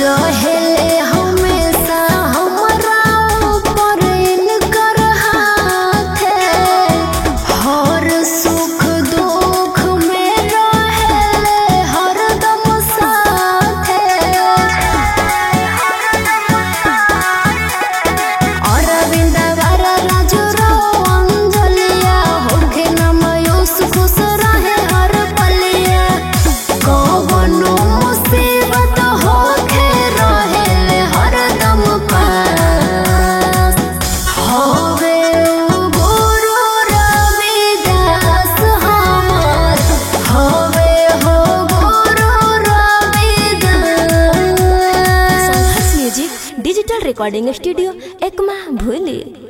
रहेले हमेशा हमरा ऊपर इनकर हाथ हर सुख दुख में रहेले हरदम साथ अरविंद वारा राजू रो अंजलिया होके न मायूस खुश रहे हर पलिया कौनो मुसीबत होके रहेले हरदम पास होवे गुरु रविदास हमार होवे हो Guru Ravidas. Sangharsh music digital recording studio Ekma भूली।